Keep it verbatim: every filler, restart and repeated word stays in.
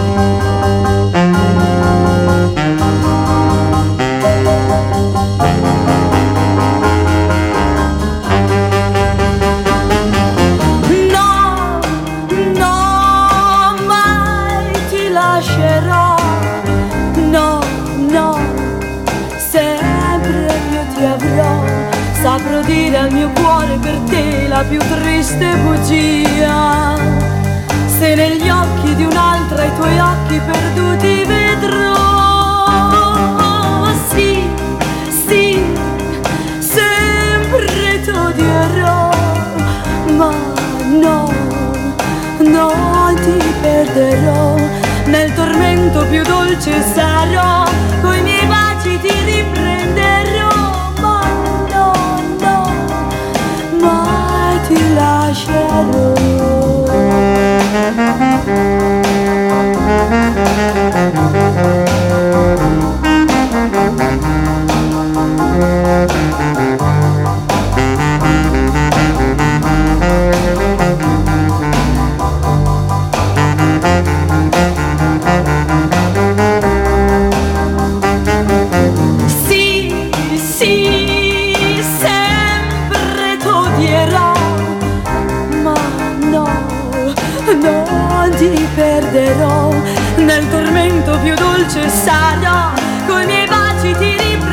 Saprò dire al mio cuore per te la più triste bugia. Se negli occhi di un'altra i tuoi occhi perduti vedrò. Sì, sì, sempre t'odierò. Ma no, no, ti perderò. Nel tormento più dolce sarò, coi miei baci ti riprenderò. Ti lascerò. Sì, sì, sempre t'odierò. Non ti perderò, nel tormento più dolce sarò, coi miei baci ti riprenderò.